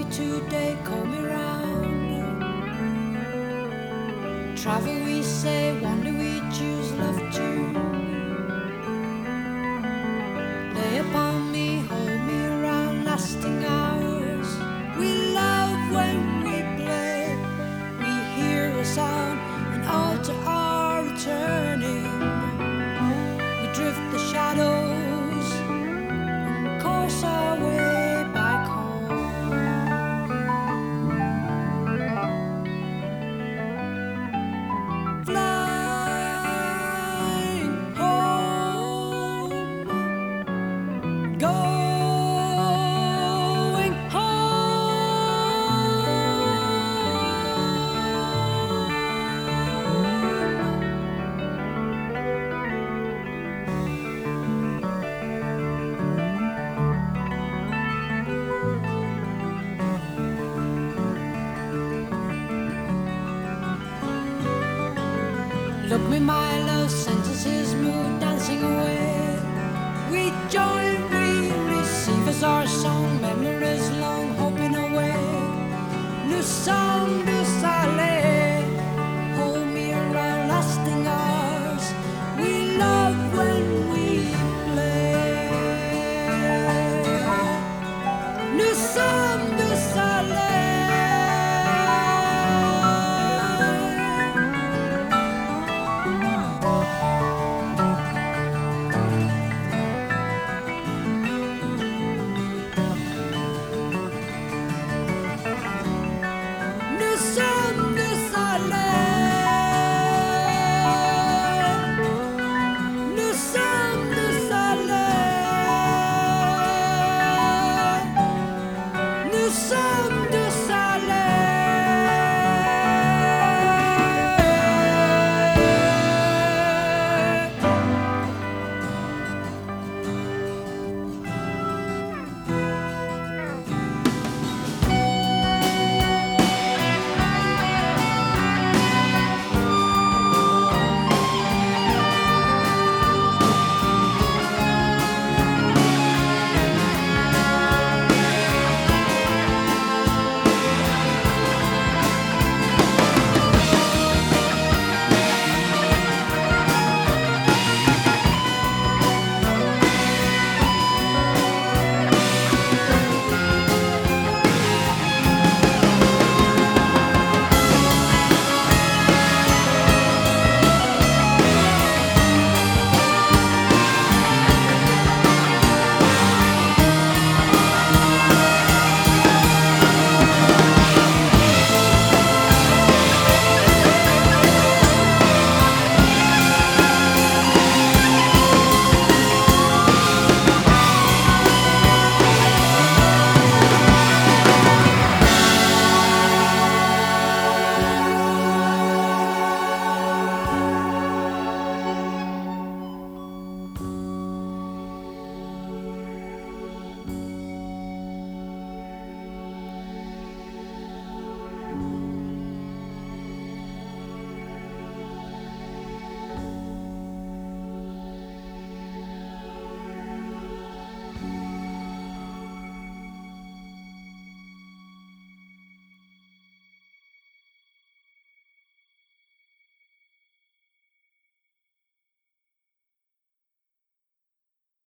today, call me round. Travel we say, wonder we choose, love to lay upon me, hold me around, lasting hours. We love when we play, we hear a sound and alter our returning. We drift the shadows and course our way back home. Flying home, going Look me, my love, sentences move, dancing away. We join, we receive as our song, memories long, hoping away. New song, new silence.